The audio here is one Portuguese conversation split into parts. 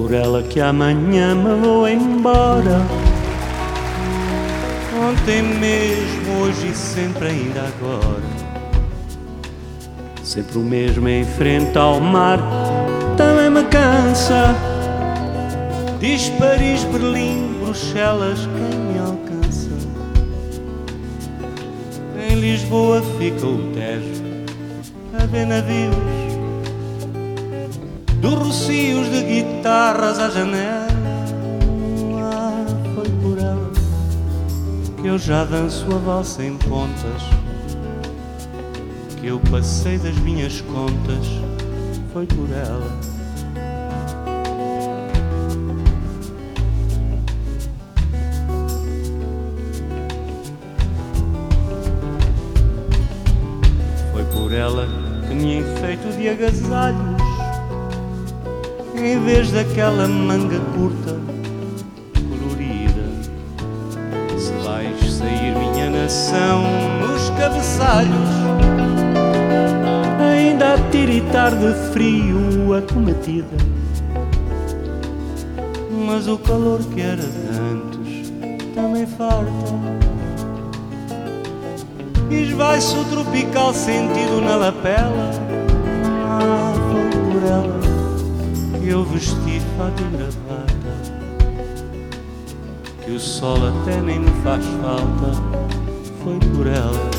por ela que amanhã me vou embora. Ontem mesmo, hoje e sempre, ainda agora. Sempre o mesmo em frente ao mar, também me cansa. Diz Paris, Berlim, Bruxelas, quem me alcança? Em Lisboa fica o Tejo a ver navios, dos rocios de guitarras à janela. Ah, foi por ela que eu já danço a valsa em pontas, que eu passei das minhas contas. Foi por ela. Foi por ela que me enfeito de agasalhos, em vez daquela manga curta, colorida. Se vais sair, minha nação, nos cabeçalhos, ainda a tiritar de frio a cometida. Mas o calor que era de antes também farta, e esvai-se o tropical sentido na lapela. Ah, foi por ela que eu vesti fato e gravata, que o sol até nem me faz falta. Foi por ela.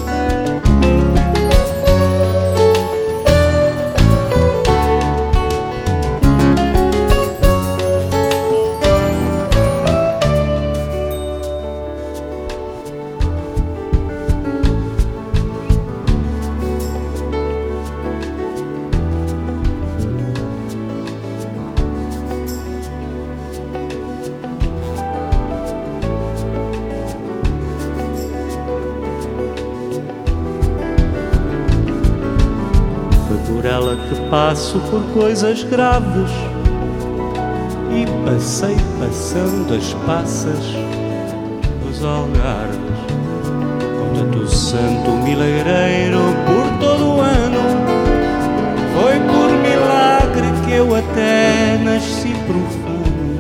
Por ela que passo por coisas graves e passei passando as passas dos algarves, com tanto santo milagreiro por todo o ano. Foi por milagre que eu até nasci profano,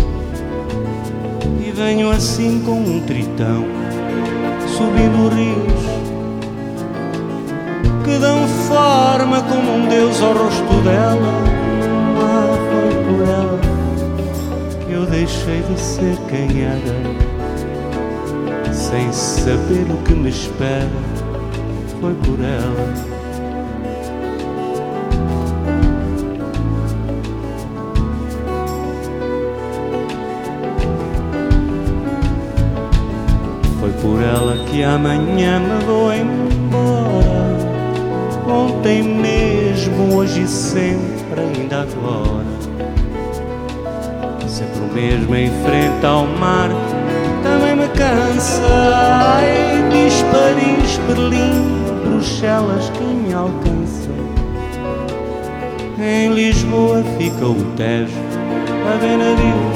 e venho assim com um tritão subindo rios que dão forma como um deus ao rosto dela. Ah, foi por ela que eu deixei de ser quem era, sem saber o que me espera. Foi por ela. Foi por ela que amanhã me vou embora. Ontem mesmo, hoje e sempre, ainda agora. Sempre o mesmo em frente ao mar, também me cansa. Ai, diz Paris, Berlim, Bruxelas, quem me alcança? Em Lisboa fica o Tejo a ver navios,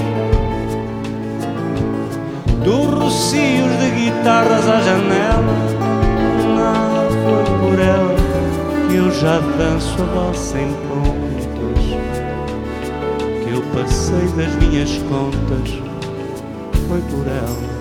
dos rocios de guitarras à janela. Ah, foi por ela que eu já danço a valsa em pontas, que eu passei das minhas contas. Foi por ela.